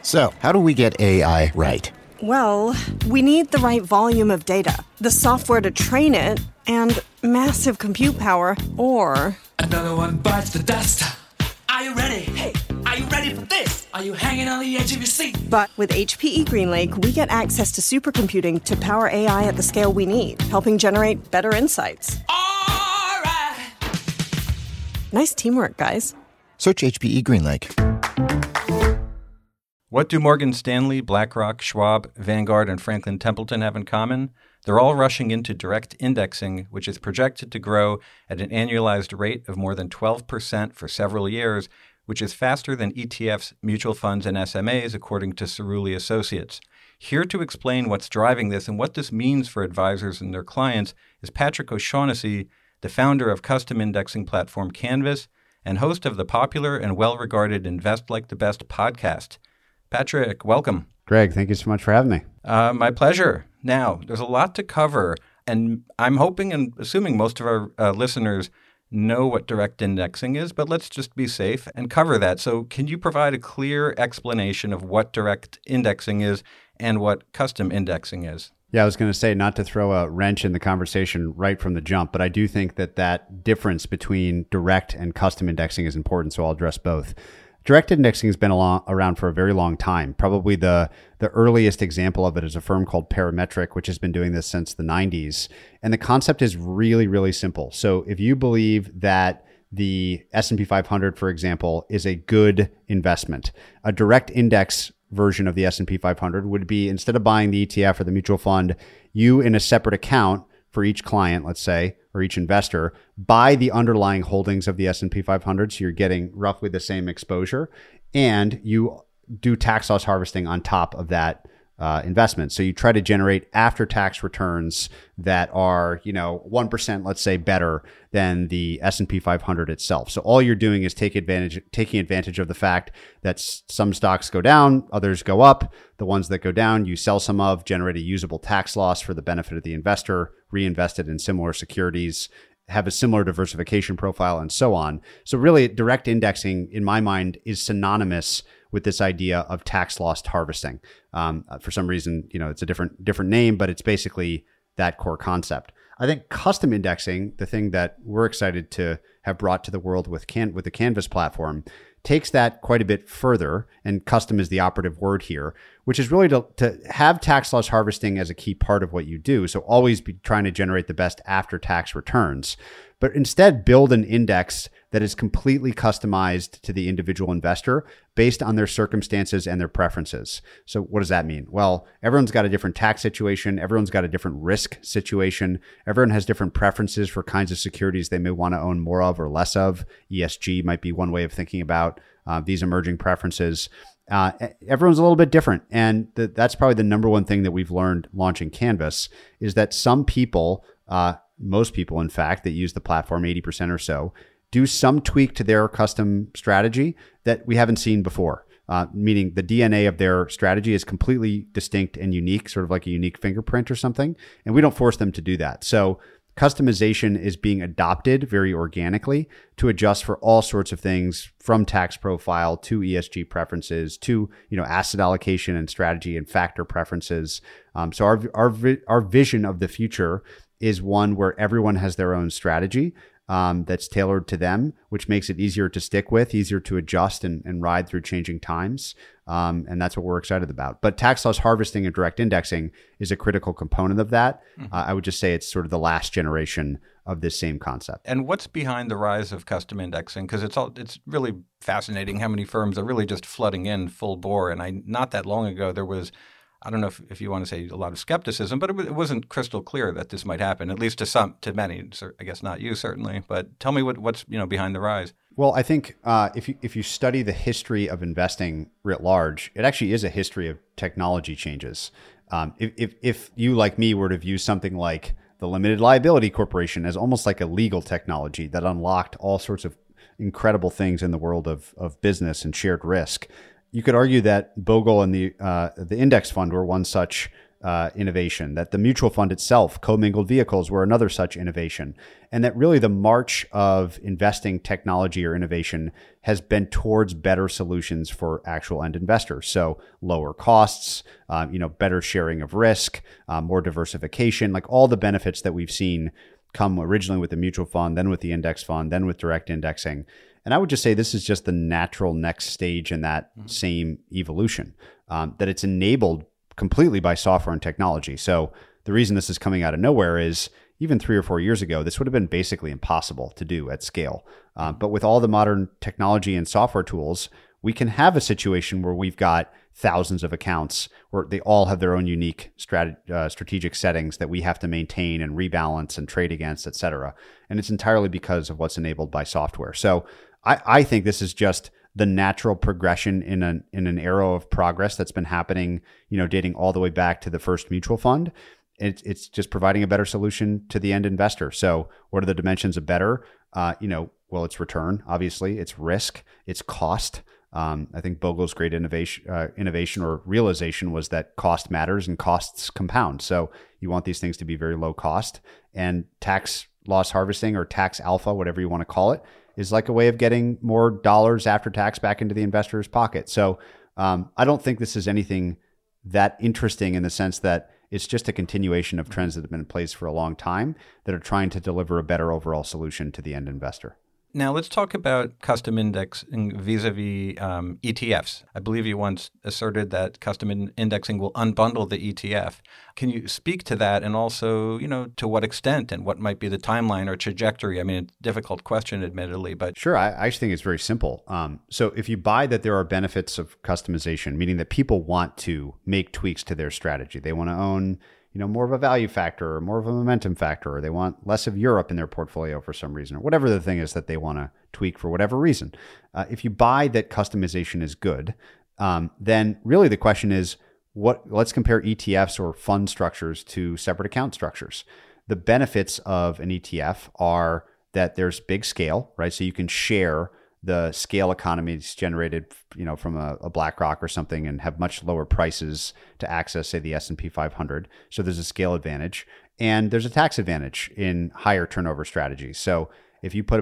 So, how do we get AI right? Well, we need the right volume of data, the software to train it, and massive compute power, or... Another one bites the dust. Are you ready? Hey, are you ready for this? Are you hanging on the edge of your seat? But with HPE GreenLake, we get access to supercomputing to power AI at the scale we need, helping generate better insights. All right. Nice teamwork, guys. Search HPE GreenLake. What do Morgan Stanley, BlackRock, Schwab, Vanguard, and Franklin Templeton have in common? They're all rushing into direct indexing, which is projected to grow at an annualized rate of more than 12% for several years, which is faster than ETFs, mutual funds, and SMAs, according to Cerulli Associates. Here to explain what's driving this and what this means for advisors and their clients is Patrick O'Shaughnessy, the founder of custom indexing platform Canvas and host of the popular and well-regarded Invest Like the Best podcast. Patrick, welcome. Greg, thank you so much for having me. My pleasure. Now, there's a lot to cover, and I'm hoping and assuming most of our listeners know what direct indexing is, but let's just be safe and cover that. So can you provide a clear explanation of what direct indexing is and what custom indexing is? Yeah, I was going to say not to throw a wrench in the conversation right from the jump, but I do think that difference between direct and custom indexing is important, so I'll address both. Direct indexing has been around for a very long time. Probably the earliest example of it is a firm called Parametric, which has been doing this since the 90s. And the concept is really, really simple. So if you believe that the S&P 500, for example, is a good investment, a direct index version of the S&P 500 would be, instead of buying the ETF or the mutual fund, you in a separate account for each client, let's say, or each investor, buy the underlying holdings of the S&P 500. So you're getting roughly the same exposure, and you do tax loss harvesting on top of that investment. So you try to generate after-tax returns that are, 1%, let's say, better than the S&P 500 itself. So all you're doing is taking advantage of the fact that some stocks go down, others go up. The ones that go down, you sell some of, generate a usable tax loss for the benefit of the investor, reinvest it in similar securities, have a similar diversification profile, and so on. So really, direct indexing, in my mind, is synonymous with this idea of tax loss harvesting. For some reason, it's a different name, but it's basically that core concept. I think custom indexing, the thing that we're excited to have brought to the world with the Canvas platform, takes that quite a bit further, and custom is the operative word here, which is really to have tax loss harvesting as a key part of what you do. So always be trying to generate the best after-tax returns, but instead build an index that is completely customized to the individual investor based on their circumstances and their preferences. So what does that mean? Well, everyone's got a different tax situation. Everyone's got a different risk situation. Everyone has different preferences for kinds of securities they may want to own more of or less of. ESG might be one way of thinking about these emerging preferences. Everyone's a little bit different. And that's probably the number one thing that we've learned launching Canvas is that some people, most people, in fact, that use the platform, 80% or so, do some tweak to their custom strategy that we haven't seen before, meaning the DNA of their strategy is completely distinct and unique, sort of like a unique fingerprint or something. And we don't force them to do that. So customization is being adopted very organically to adjust for all sorts of things, from tax profile to ESG preferences to asset allocation and strategy and factor preferences. So our vision of the future is one where everyone has their own strategy that's tailored to them, which makes it easier to stick with, easier to adjust and ride through changing times. And that's what we're excited about. But tax loss harvesting and direct indexing is a critical component of that. I would just say it's sort of the last generation of this same concept. And what's behind the rise of custom indexing? Because it's really fascinating how many firms are really just flooding in full bore. And not that long ago, there was, I don't know if you want to say a lot of skepticism, but it wasn't crystal clear that this might happen, at least to many. I guess not you, certainly. But tell me what's behind the rise. Well, I think if you study the history of investing writ large, it actually is a history of technology changes. If you, like me, were to view something like the Limited Liability Corporation as almost like a legal technology that unlocked all sorts of incredible things in the world of business and shared risk, you could argue that Bogle and the index fund were one such innovation, that the mutual fund itself, commingled vehicles, were another such innovation, and that really the march of investing technology or innovation has been towards better solutions for actual end investors. So lower costs, better sharing of risk, more diversification, like all the benefits that we've seen come originally with the mutual fund, then with the index fund, then with direct indexing. And I would just say this is just the natural next stage in that same evolution, that it's enabled completely by software and technology. So the reason this is coming out of nowhere is even 3 or 4 years ago, this would have been basically impossible to do at scale. But with all the modern technology and software tools, we can have a situation where we've got thousands of accounts where they all have their own unique strategic settings that we have to maintain and rebalance and trade against, et cetera. And it's entirely because of what's enabled by software. So I think this is just the natural progression in an era of progress that's been happening, dating all the way back to the first mutual fund. It's just providing a better solution to the end investor. So what are the dimensions of better? Well, it's return, obviously, it's risk, it's cost. I think Bogle's great innovation or realization was that cost matters and costs compound. So you want these things to be very low cost, and tax loss harvesting or tax alpha, whatever you want to call it, is like a way of getting more dollars after tax back into the investor's pocket. So I don't think this is anything that interesting in the sense that it's just a continuation of trends that have been in place for a long time that are trying to deliver a better overall solution to the end investor. Now, let's talk about custom indexing vis-a-vis ETFs. I believe you once asserted that custom indexing will unbundle the ETF. Can you speak to that, and also, to what extent and what might be the timeline or trajectory? I mean, it's a difficult question, admittedly, but... Sure. I actually think it's very simple. So if you buy that there are benefits of customization, meaning that people want to make tweaks to their strategy, they want to own more of a value factor or more of a momentum factor, or they want less of Europe in their portfolio for some reason, or whatever the thing is that they want to tweak for whatever reason. If you buy that customization is good, then really the question is, let's compare ETFs or fund structures to separate account structures. The benefits of an ETF are that there's big scale, right? So you can share the scale economies generated, from a BlackRock or something, and have much lower prices to access, say, the S&P 500. So there's a scale advantage, and there's a tax advantage in higher turnover strategies. So if you put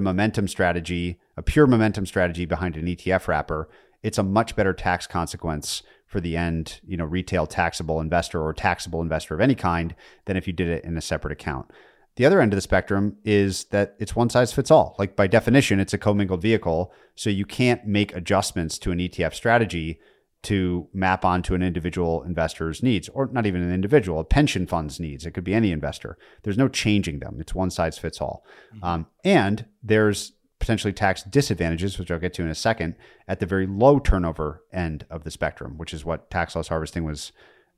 a pure momentum strategy behind an ETF wrapper, it's a much better tax consequence for the end, retail taxable investor or taxable investor of any kind than if you did it in a separate account. The other end of the spectrum is that it's one size fits all. Like by definition, it's a commingled vehicle. So you can't make adjustments to an ETF strategy to map onto an individual investor's needs, or not even an individual, a pension fund's needs. It could be any investor. There's no changing them. It's one size fits all. Mm-hmm. And there's potentially tax disadvantages, which I'll get to in a second, at the very low turnover end of the spectrum, which is what tax loss harvesting was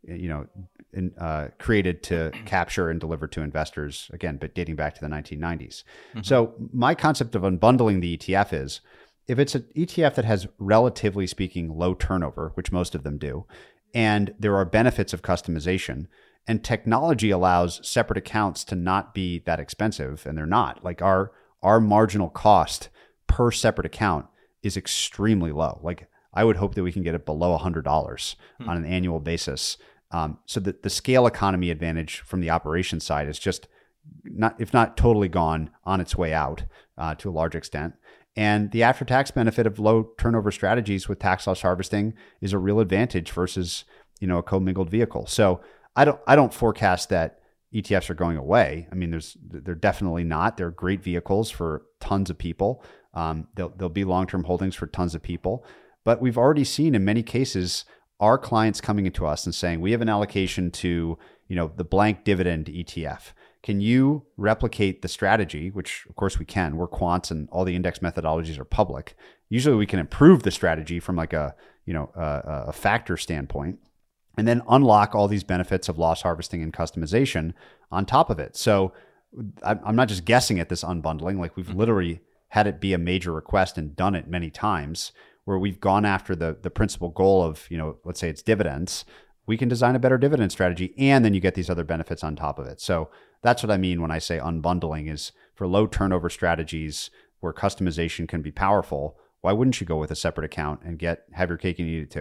created to capture and deliver to investors, again, but dating back to the 1990s. Mm-hmm. So my concept of unbundling the ETF is, if it's an ETF that has, relatively speaking, low turnover, which most of them do, and there are benefits of customization, and technology allows separate accounts to not be that expensive, and they're not. Like our marginal cost per separate account is extremely low. Like I would hope that we can get it below $100 on an annual basis. So that the scale economy advantage from the operation side is just not, if not totally gone, on its way out to a large extent. And the after-tax benefit of low turnover strategies with tax loss harvesting is a real advantage versus, a commingled vehicle. So I don't forecast that ETFs are going away. I mean, they're definitely not. They're great vehicles for tons of people. They'll be long-term holdings for tons of people. But we've already seen in many cases our clients coming into us and saying, we have an allocation to, the blank dividend ETF. Can you replicate the strategy? Which of course we can. We're quants and all the index methodologies are public. Usually we can improve the strategy from like a factor standpoint, and then unlock all these benefits of loss harvesting and customization on top of it. So I'm not just guessing at this unbundling. Like we've literally had it be a major request and done it many times, where we've gone after the principal goal of, let's say it's dividends. We can design a better dividend strategy, and then you get these other benefits on top of it. So that's what I mean when I say unbundling, is for low turnover strategies where customization can be powerful. Why wouldn't you go with a separate account and have your cake and eat it too?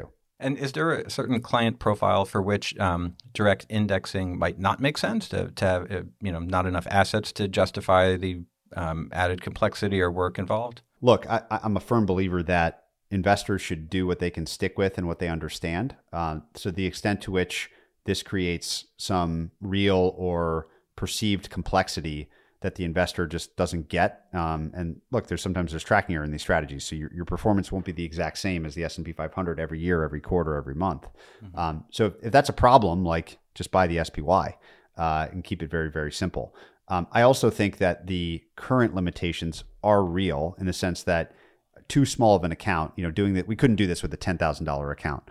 And is there a certain client profile for which direct indexing might not make sense to have not enough assets to justify the added complexity or work involved? Look, I'm a firm believer that investors should do what they can stick with and what they understand. So the extent to which this creates some real or perceived complexity that the investor just doesn't get. And look, there's tracking error in these strategies. So your performance won't be the exact same as the S&P 500 every year, every quarter, every month. Mm-hmm. So if that's a problem, like just buy the SPY and keep it very, very simple. I also think that the current limitations are real in the sense that too small of an account, doing that, we couldn't do this with a $10,000 account.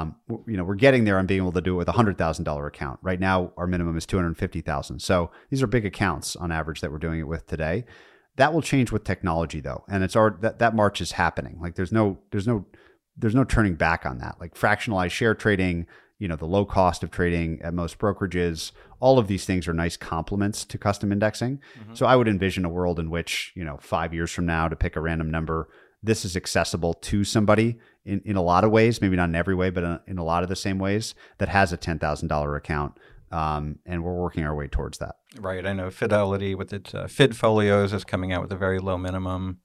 We're getting there on being able to do it with a $100,000 account. Right now, our minimum is $250,000. So these are big accounts on average that we're doing it with today. That will change with technology though. And it's that march is happening. Like there's no turning back on that. Like fractionalized share trading, the low cost of trading at most brokerages, all of these things are nice complements to custom indexing. Mm-hmm. So I would envision a world in which, 5 years from now, to pick a random number, this is accessible to somebody in a lot of ways, maybe not in every way, but in a lot of the same ways, that has a $10,000 account. And we're working our way towards that. Right. I know Fidelity with its FidFolios is coming out with a very low minimum.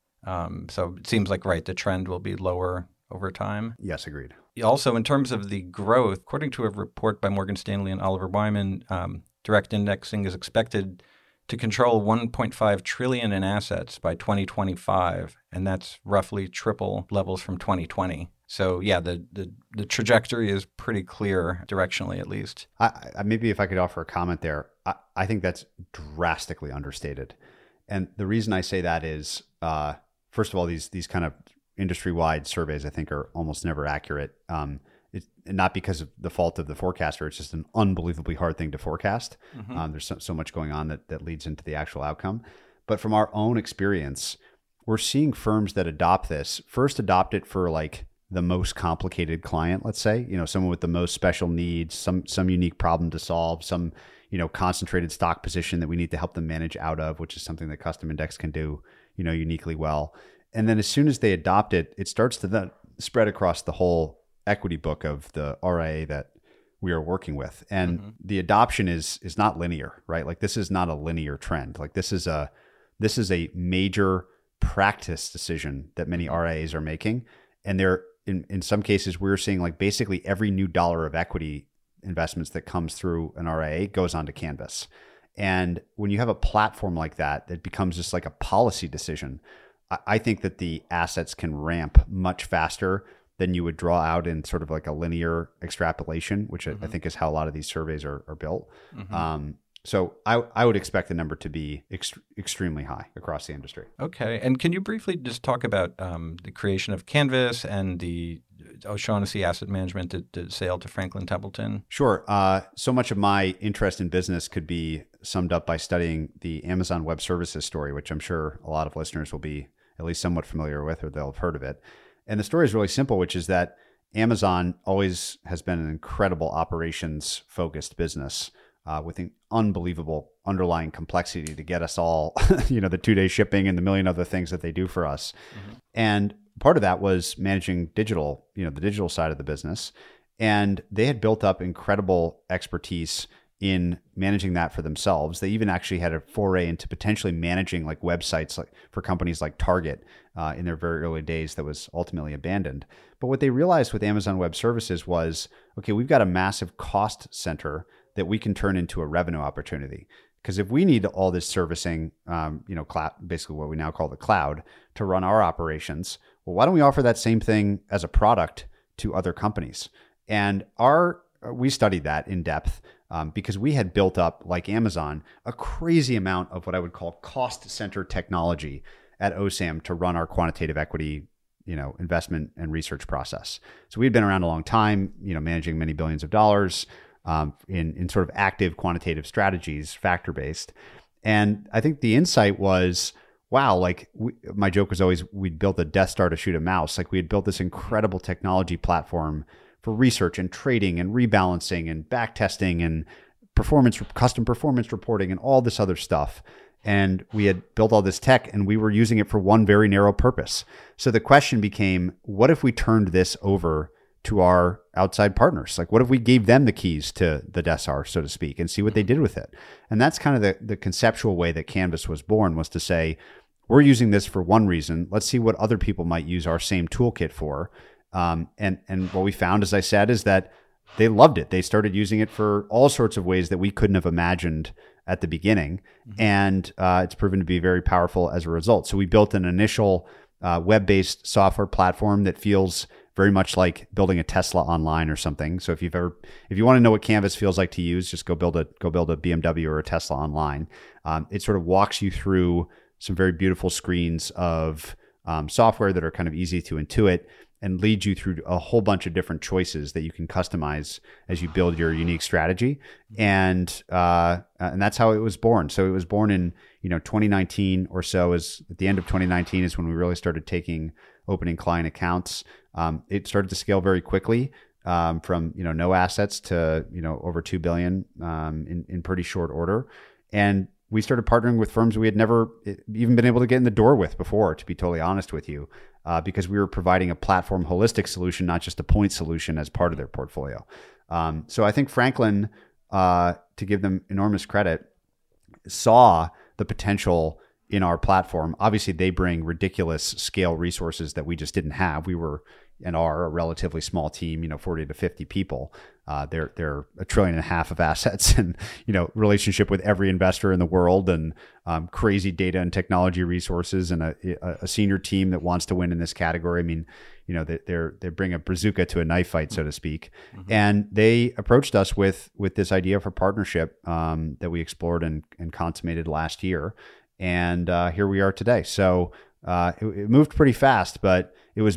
So it seems like, the trend will be lower over time. Yes, agreed. Also, in terms of the growth, according to a report by Morgan Stanley and Oliver Wyman, direct indexing is expected to control $1.5 trillion in assets by 2025, and that's roughly triple levels from 2020. So yeah, the trajectory is pretty clear directionally, at least. Maybe if I could offer a comment there, I think that's drastically understated. And the reason I say that is, first of all, these kind of industry-wide surveys I think are almost never accurate. It's not because of the fault of the forecaster. It's just an unbelievably hard thing to forecast. Mm-hmm. There's so much going on that leads into the actual outcome. But from our own experience, we're seeing firms that adopt this first adopt it for like the most complicated client, let's say, someone with the most special needs, some unique problem to solve, some, concentrated stock position that we need to help them manage out of, which is something that custom index can do, uniquely well. And then as soon as they adopt it, it starts to then spread across the whole equity book of the RIA that we are working with. And mm-hmm. the adoption is not linear, right? Like this is not a linear trend. Like this is a major practice decision that many RIAs are making. And they're in some cases, we're seeing like basically every new dollar of equity investments that comes through an RIA goes onto Canvas. And when you have a platform like that, it becomes just like a policy decision. I think that the assets can ramp much faster than you would draw out in sort of like a linear extrapolation, which mm-hmm. I think is how a lot of these surveys are built. Mm-hmm. So I would expect the number to be extremely high across the industry. Okay. And can you briefly just talk about the creation of Canvas and the O'Shaughnessy Asset Management, the sale to Franklin Templeton? Sure. So much of my interest in business could be summed up by studying the Amazon Web Services story, which I'm sure a lot of listeners will be at least somewhat familiar with, or they'll have heard of it. And the story is really simple, which is that Amazon always has been an incredible operations-focused business with an unbelievable underlying complexity to get us all, the 2-day shipping and the million other things that they do for us. Mm-hmm. And part of that was managing digital, the digital side of the business. And they had built up incredible expertise in managing that for themselves. They even actually had a foray into potentially managing like websites like for companies like Target in their very early days that was ultimately abandoned. But what they realized with Amazon Web Services was, okay, we've got a massive cost center that we can turn into a revenue opportunity. Because if we need all this servicing, cloud, basically what we now call the cloud, to run our operations, well, why don't we offer that same thing as a product to other companies? And we studied that in depth because we had built up, like Amazon, a crazy amount of what I would call cost center technology at OSAM to run our quantitative equity, investment and research process. So we had been around a long time, managing many billions of dollars in sort of active quantitative strategies, factor-based. And I think the insight was, wow, like my joke was always, we'd built a Death Star to shoot a mouse. Like we had built this incredible technology platform for research and trading and rebalancing and back testing and custom performance reporting and all this other stuff. And we had built all this tech and we were using it for one very narrow purpose. So the question became, what if we turned this over to our outside partners. Like, what if we gave them the keys to the Dessar, so to speak, and see what they did with it? And that's kind of the conceptual way that Canvas was born, was to say, we're using this for one reason. Let's see what other people might use our same toolkit for. And what we found, as I said, is that they loved it. They started using it for all sorts of ways that we couldn't have imagined at the beginning. And it's proven to be very powerful as a result. So we built an initial web-based software platform that feels very much like building a Tesla online or something. So if you want to know what Canvas feels like to use, just go build a BMW or a Tesla online. It sort of walks you through some very beautiful screens of software that are kind of easy to intuit, and lead you through a whole bunch of different choices that you can customize as you build your unique strategy. And that's how it was born. So it was born in 2019 or so. Is at the end of 2019 is when we really started taking opening client accounts. It started to scale very quickly, from no assets to over 2 billion in pretty short order. And we started partnering with firms we had never even been able to get in the door with before, to be totally honest with you, because we were providing a platform holistic solution, not just a point solution, as part of their portfolio. So I think Franklin, to give them enormous credit, saw the potential in our platform. Obviously, they bring ridiculous scale resources that we just didn't have. We were and are a relatively small team, 40 to 50 people. They're $1.5 trillion of assets, and relationship with every investor in the world, and crazy data and technology resources, and a senior team that wants to win in this category. I mean, they bring a bazooka to a knife fight, so to speak. And they approached us with this idea for partnership that we explored and consummated last year, and here we are today. So it moved pretty fast, but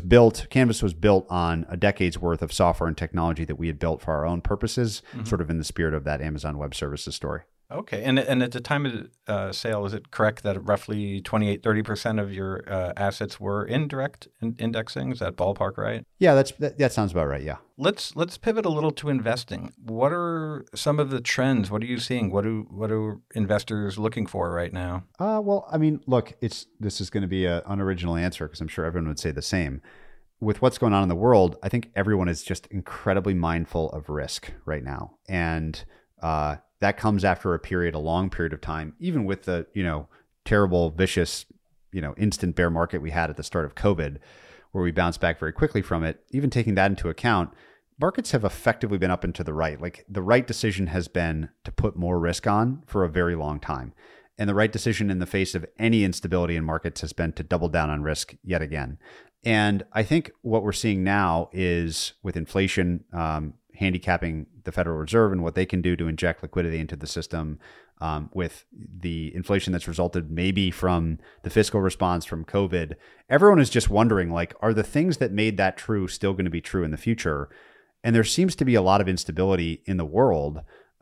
Canvas was built on a decade's worth of software and technology that we had built for our own purposes, sort of in the spirit of that Amazon Web Services story. Okay. And at the time of sale, is it correct that roughly 28-30% of your assets were in direct indexing? Is that ballpark right? Yeah, that sounds about right. Yeah. Let's pivot a little to investing. What are some of the trends? What are you seeing? What are investors looking for right now? Well, I mean, look, this is going to be an unoriginal answer, because I'm sure everyone would say the same. With what's going on in the world, I think everyone is just incredibly mindful of risk right now. And that comes after a long period of time, even with the, terrible, vicious, instant bear market we had at the start of COVID, where we bounced back very quickly from it. Even taking that into account, markets have effectively been up and to the right. Like, the right decision has been to put more risk on for a very long time. And the right decision in the face of any instability in markets has been to double down on risk yet again. And I think what we're seeing now is, with inflation handicapping the Federal Reserve and what they can do to inject liquidity into the system, with the inflation that's resulted maybe from the fiscal response from COVID, everyone is just wondering, like, are the things that made that true still going to be true in the future? And there seems to be a lot of instability in the world.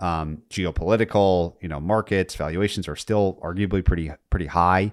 Geopolitical, markets, valuations are still arguably pretty high.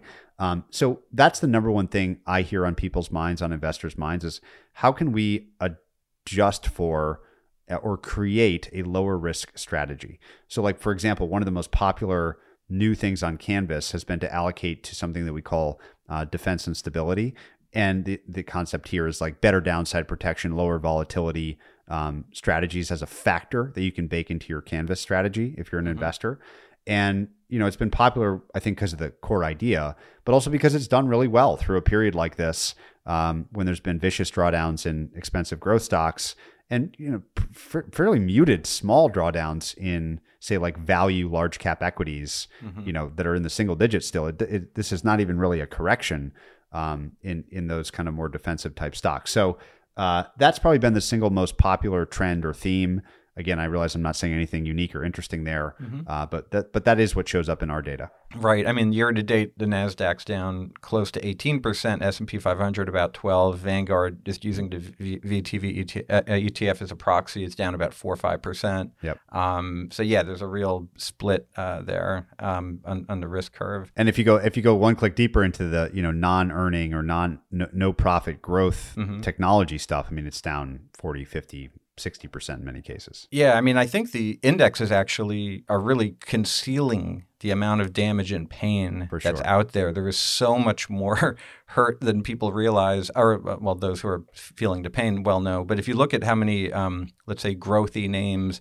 So that's the number one thing I hear on people's minds, on investors' minds, is how can we adjust for or create a lower risk strategy? So, like, for example, one of the most popular new things on Canvas has been to allocate to something that we call defense and stability. And the concept here is like better downside protection, lower volatility strategies as a factor that you can bake into your Canvas strategy if you're an investor. And, it's been popular, I think, because of the core idea, but also because it's done really well through a period like this, when there's been vicious drawdowns in expensive growth stocks, and fairly muted small drawdowns in, say, like value large cap equities, that are in the single digits still. This is not even really a correction in those kind of more defensive type stocks. So that's probably been the single most popular trend or theme. Again, I realize I'm not saying anything unique or interesting there, but that is what shows up in our data. Right. I mean, year to date, the NASDAQ's down close to 18%, S&P 500 about 12%. Vanguard, just using the VTV ETF as a proxy, it's down about 4 or 5%. Yep. So yeah, there's a real split there on the risk curve. And if you go one click deeper into the non-earning or no profit growth technology stuff, I mean, it's down 40, 50 60% in many cases. Yeah, I mean, I think the indexes actually are really concealing the amount of damage and pain that's out there. There is so much more hurt than people realize, or, well, those who are feeling the pain well know. But if you look at how many, let's say, growthy names,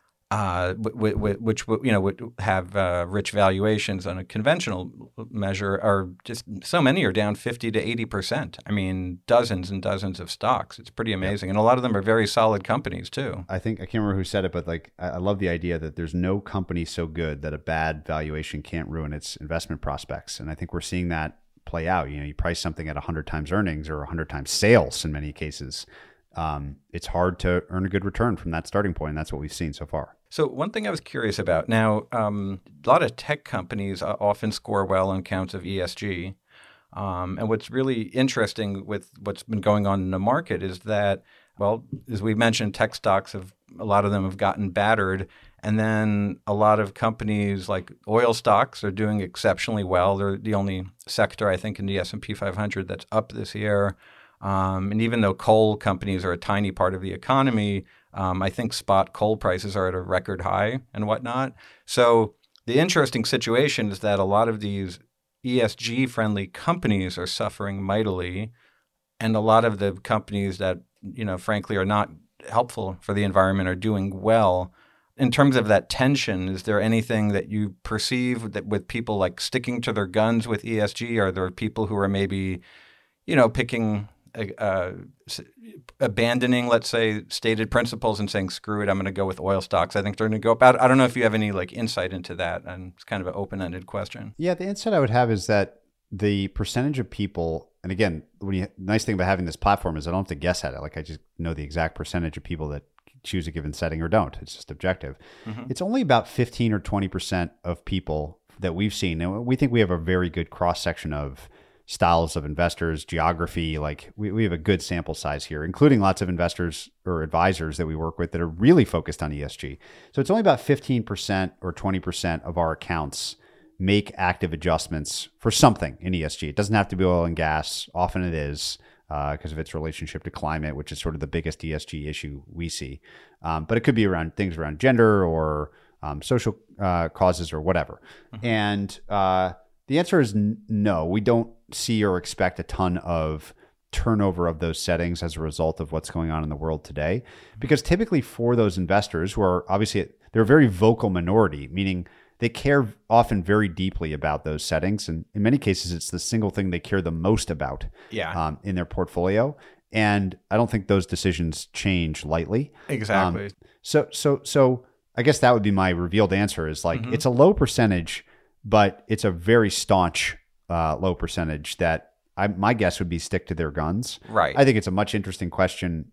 which would have rich valuations on a conventional measure, are just so many are down 50 to 80%. I mean, dozens and dozens of stocks. It's pretty amazing, and a lot of them are very solid companies too. I can't remember who said it, but like I love the idea that there's no company so good that a bad valuation can't ruin its investment prospects, and I think we're seeing that play out. You price something at 100 times earnings or 100 times sales in many cases. It's hard to earn a good return from that starting point, and that's what we've seen so far. So one thing I was curious about now, a lot of tech companies often score well on counts of ESG. And what's really interesting with what's been going on in the market is that, well, as we mentioned, tech stocks a lot of them have gotten battered. And then a lot of companies like oil stocks are doing exceptionally well. They're the only sector, I think, in the S&P 500 that's up this year. And even though coal companies are a tiny part of the economy, I think spot coal prices are at a record high and whatnot. So the interesting situation is that a lot of these ESG-friendly companies are suffering mightily, and a lot of the companies that, frankly, are not helpful for the environment are doing well. In terms of that tension, is there anything that you perceive that with people like sticking to their guns with ESG? Are there people who are maybe, picking abandoning, let's say, stated principles and saying, screw it, I'm going to go with oil stocks? I think they're going to go up. I don't know if you have any insight into that. And it's kind of an open-ended question. Yeah, the insight I would have is that the percentage of people, and again, nice thing about having this platform is I don't have to guess at it. I just know the exact percentage of people that choose a given setting or don't. It's just objective. Mm-hmm. It's only about 15 or 20% of people that we've seen. And we think we have a very good cross-section of styles of investors, geography. We have a good sample size here, including lots of investors or advisors that we work with that are really focused on ESG. So it's only about 15% or 20% of our accounts make active adjustments for something in ESG. It doesn't have to be oil and gas. Often it is because of its relationship to climate, which is sort of the biggest ESG issue we see. But it could be around things around gender or social causes or whatever. Mm-hmm. And the answer is no. We don't see or expect a ton of turnover of those settings as a result of what's going on in the world today. Because typically for those investors who are obviously, they're a very vocal minority, meaning they care often very deeply about those settings. And in many cases, it's the single thing they care the most about in their portfolio. And I don't think those decisions change lightly. Exactly. So I guess that would be my revealed answer is mm-hmm. It's a low percentage, but it's a very staunch low percentage that my guess would be stick to their guns. Right. I think it's a much more interesting question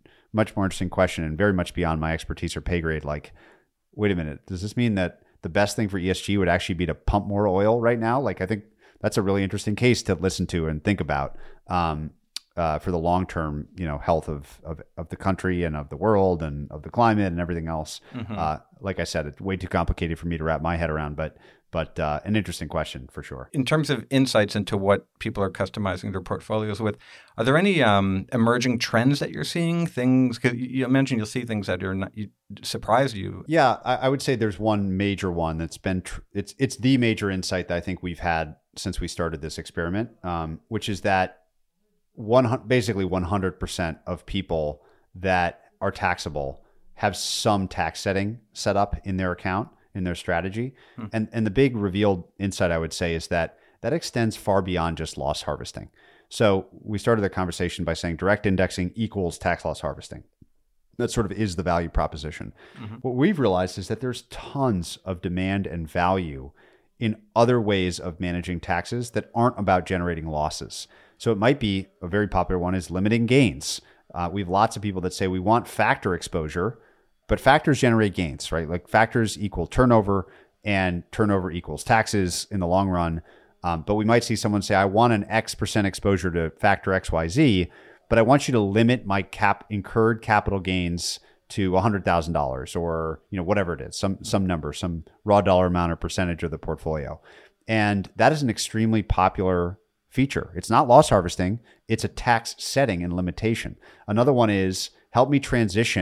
and very much beyond my expertise or pay grade. Wait a minute, does this mean that the best thing for ESG would actually be to pump more oil right now? I think that's a really interesting case to listen to and think about for the long-term, health of the country and of the world and of the climate and everything else. Mm-hmm. Like I said, it's way too complicated for me to wrap my head around, but an interesting question for sure. In terms of insights into what people are customizing their portfolios with, are there any emerging trends that you're seeing? Things, 'cause you mentioned you'll see things that surprise you. Yeah, I would say there's one major one that's been it's the major insight that I think we've had since we started this experiment, which is that basically 100% of people that are taxable have some tax setting set up in their account, in their strategy. And the big revealed insight I would say is that extends far beyond just loss harvesting. So we started the conversation by saying direct indexing equals tax loss harvesting. That sort of is the value proposition. Mm-hmm. What we've realized is that there's tons of demand and value in other ways of managing taxes that aren't about generating losses. So it might be a very popular one is limiting gains. We have lots of people that say we want factor exposure, but factors generate gains, right? Factors equal turnover and turnover equals taxes in the long run. But we might see someone say, I want an X% exposure to factor XYZ, but I want you to limit my incurred capital gains to $100,000 or whatever it is, some number, some raw dollar amount or percentage of the portfolio. And that is an extremely popular feature. It's not loss harvesting. It's a tax setting and limitation. Another one is help me transition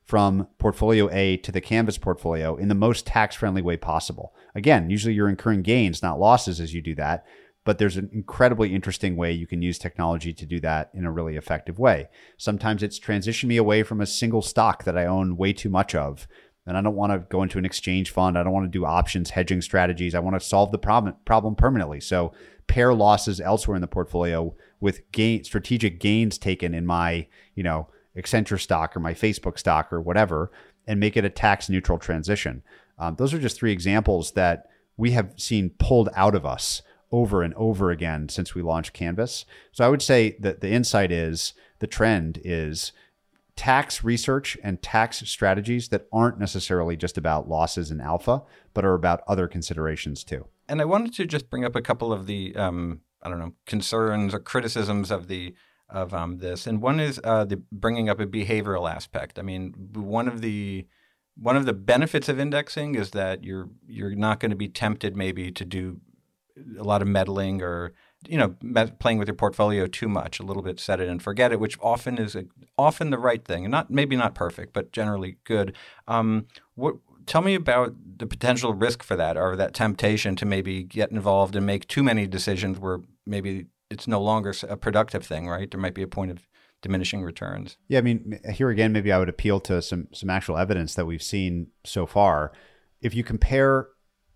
from portfolio A to the Canvas portfolio in the most tax-friendly way possible. Again, usually you're incurring gains, not losses as you do that, but there's an incredibly interesting way you can use technology to do that in a really effective way. Sometimes it's transitioned me away from a single stock that I own way too much of, and I don't want to go into an exchange fund. I don't want to do options hedging strategies. I want to solve the problem permanently. So pair losses elsewhere in the portfolio with strategic gains taken in my, Accenture stock or my Facebook stock or whatever, and make it a tax neutral transition. Those are just 3 examples that we have seen pulled out of us over and over again since we launched Canvas. So I would say that the trend is tax research and tax strategies that aren't necessarily just about losses and alpha, but are about other considerations too. And I wanted to just bring up a couple of the, concerns or criticisms of this. And one is the bringing up a behavioral aspect. I mean, one of the benefits of indexing is that you're not going to be tempted maybe to do a lot of meddling or playing with your portfolio too much, a little bit set it and forget it, which often is often the right thing, and maybe not perfect, but generally good. Tell me about the potential risk for that, or that temptation to maybe get involved and make too many decisions where maybe it's no longer a productive thing, right? There might be a point of diminishing returns. Yeah, I mean, here again, maybe I would appeal to some actual evidence that we've seen so far. If you compare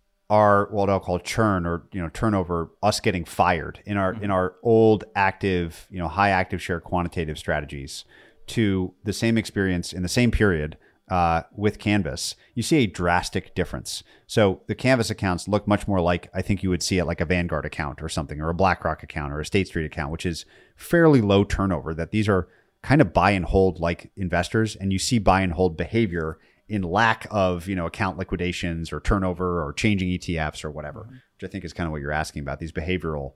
our what I'll call churn or turnover, us getting fired in our old active, high active share quantitative strategies to the same experience in the same period with Canvas, you see a drastic difference. So the Canvas accounts look much more like I think you would see it like a Vanguard account or something, or a BlackRock account or a State Street account, which is fairly low turnover, that these are kind of buy and hold like investors, and you see buy and hold behavior in lack of, account liquidations or turnover or changing ETFs or whatever, which I think is kind of what you're asking about, these behavioral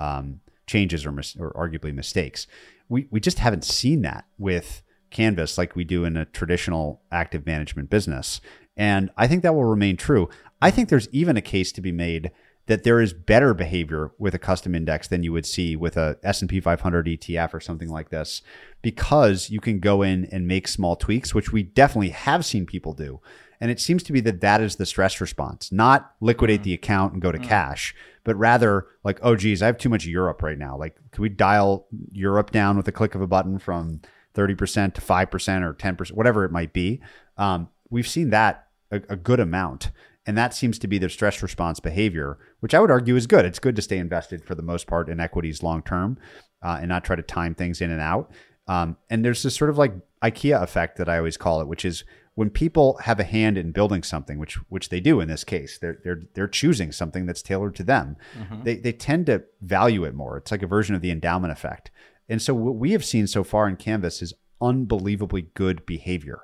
changes or arguably mistakes. We just haven't seen that with Canvas like we do in a traditional active management business. And I think that will remain true. I think there's even a case to be made that there is better behavior with a custom index than you would see with a S&P 500 ETF or something like this, because you can go in and make small tweaks, which we definitely have seen people do. And it seems to be that is the stress response, not liquidate the account and go to cash, but rather like, oh, geez, I have too much Europe right now. Like, could we dial Europe down with a click of a button from 30% to 5% or 10%, whatever it might be? We've seen that a good amount. And that seems to be their stress response behavior, which I would argue is good. It's good to stay invested for the most part in equities long term and not try to time things in and out. And there's this sort of like IKEA effect that I always call it, which is when people have a hand in building something, which they do in this case, they're choosing something that's tailored to them. They tend to value it more. It's like a version of the endowment effect. And so what we have seen so far in Canvas is unbelievably good behavior.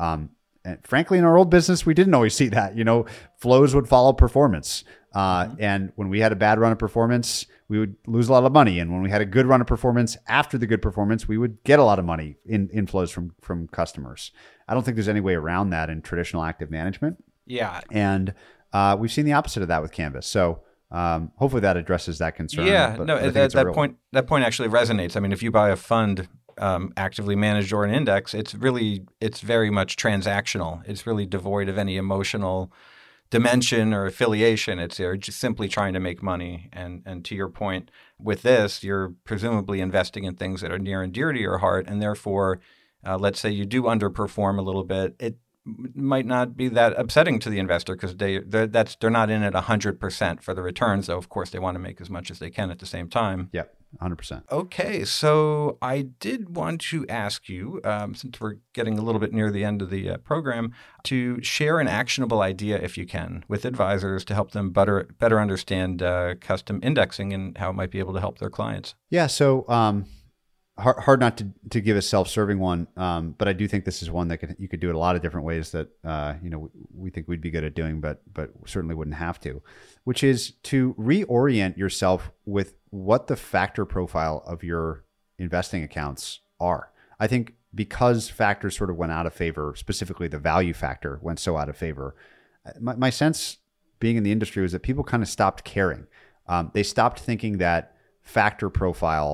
And frankly, in our old business, we didn't always see that. Flows would follow performance. And when we had a bad run of performance, we would lose a lot of money. And when we had a good run of performance, after the good performance, we would get a lot of money in inflows from customers. I don't think there's any way around that in traditional active management. Yeah. And we've seen the opposite of that with Canvas. So hopefully that addresses that concern. Yeah, but no, that point actually resonates. I mean, if you buy a fund actively managed or an index, it's very much transactional. It's really devoid of any emotional dimension or affiliation. You're just simply trying to make money. And to your point, with this, you're presumably investing in things that are near and dear to your heart, and therefore, let's say you do underperform a little bit, it might not be that upsetting to the investor because they're not in it 100% for the returns. Though of course they want to make as much as they can at the same time. Yeah. 100%. Okay, so I did want to ask you, since we're getting a little bit near the end of the program, to share an actionable idea, if you can, with advisors to help them better understand custom indexing and how it might be able to help their clients. Yeah, so hard not to give a self-serving one, but I do think this is one that you could do it a lot of different ways that we think we'd be good at doing, but certainly wouldn't have to, which is to reorient yourself with what the factor profile of your investing accounts are. I think because factors sort of went out of favor, specifically the value factor went so out of favor, my sense being in the industry was that people kind of stopped caring. They stopped thinking that factor profile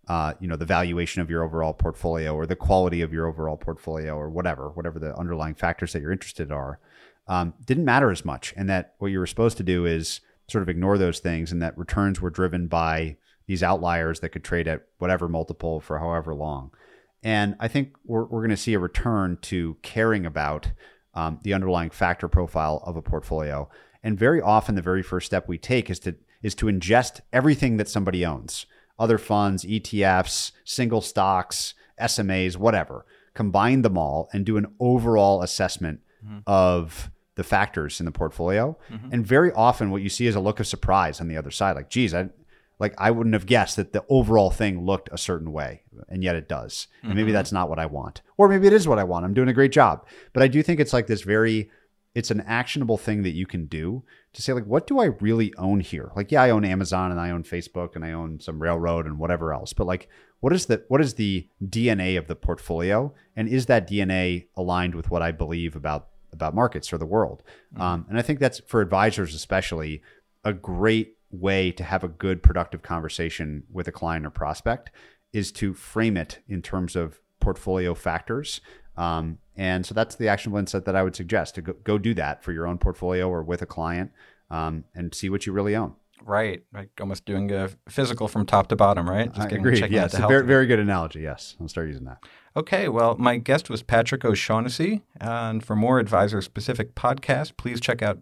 the valuation of your overall portfolio or the quality of your overall portfolio or whatever the underlying factors that you're interested in are, didn't matter as much. And that what you were supposed to do is sort of ignore those things, and that returns were driven by these outliers that could trade at whatever multiple for however long. And I think we're going to see a return to caring about the underlying factor profile of a portfolio. And very often the very first step we take is to ingest everything that somebody owns. Other funds, ETFs, single stocks, SMAs, whatever. Combine them all and do an overall assessment of the factors in the portfolio. And very often what you see is a look of surprise on the other side. Like, geez, I wouldn't have guessed that the overall thing looked a certain way, and yet it does. And maybe that's not what I want. Or maybe it is what I want. I'm doing a great job. But I do think it's like this it's an actionable thing that you can do to say, like, what do I really own here? Like, yeah, I own Amazon and I own Facebook and I own some railroad and whatever else. But like, what is the DNA of the portfolio? And is that DNA aligned with what I believe about markets or the world? And I think that's, for advisors especially, a great way to have a good productive conversation with a client or prospect is to frame it in terms of portfolio factors. And so that's the actionable insight that I would suggest, to go do that for your own portfolio or with a client, and see what you really own. Right. Like almost doing a physical from top to bottom, right? I agree. Yes, a very, very good analogy. Yes, I'll start using that. Okay. Well, my guest was Patrick O'Shaughnessy. And for more advisor-specific podcasts, please check out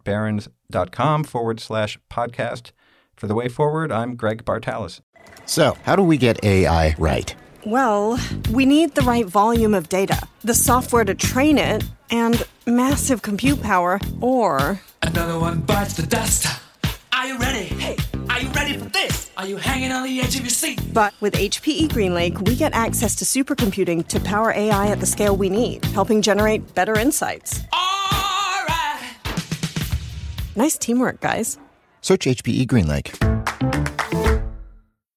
barrons.com/podcast. For The Way Forward, I'm Greg Bartalis. So, how do we get AI right? Well, we need the right volume of data, the software to train it, and massive compute power, or Another one bites the dust. Are you ready? Hey, are you ready for this? Are you hanging on the edge of your seat? But with HPE GreenLake, we get access to supercomputing to power AI at the scale we need, helping generate better insights. All right. Nice teamwork, guys. Search HPE GreenLake.